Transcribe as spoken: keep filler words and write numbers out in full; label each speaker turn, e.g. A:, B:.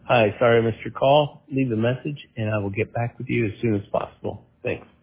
A: Hi, sorry I missed your call. Leave a message and I will get back with you as soon as possible. Thanks.